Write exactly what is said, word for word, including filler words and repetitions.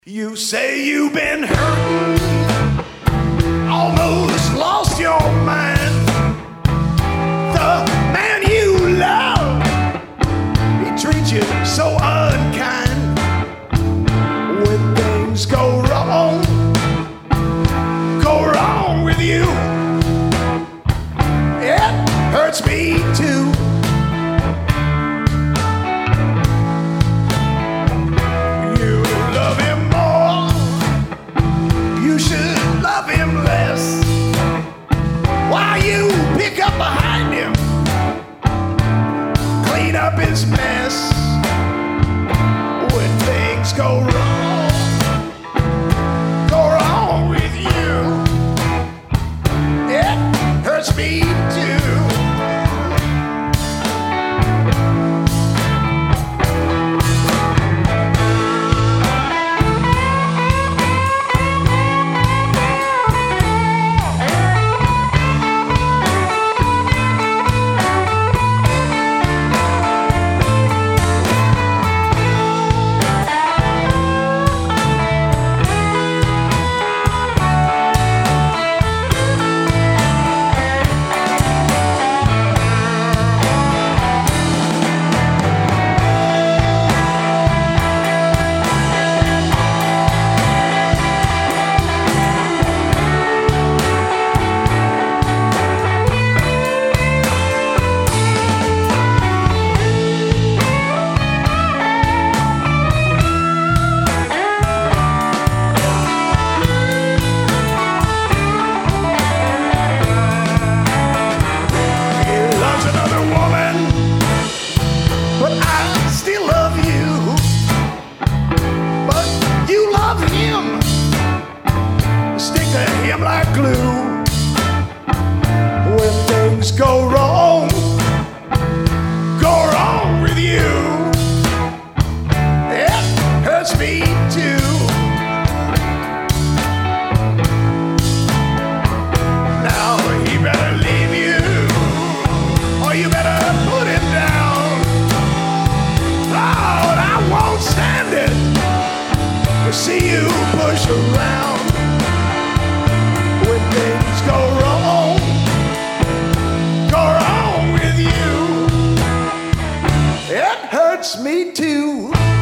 You say you've been hurting, almost lost your mind. The man you love, he treats you so unkind. When things go wrong, go wrong with you, it hurts me too. Up behind him, clean up his mess. When things go wrong, go wrong with you, it hurts me too. Like glue. When things go wrong, go wrong with you, it hurts me too. Now he better leave you, or you better put him down. Lord, I won't stand it to see you push around. Things go wrong, go wrong with you, it hurts me too.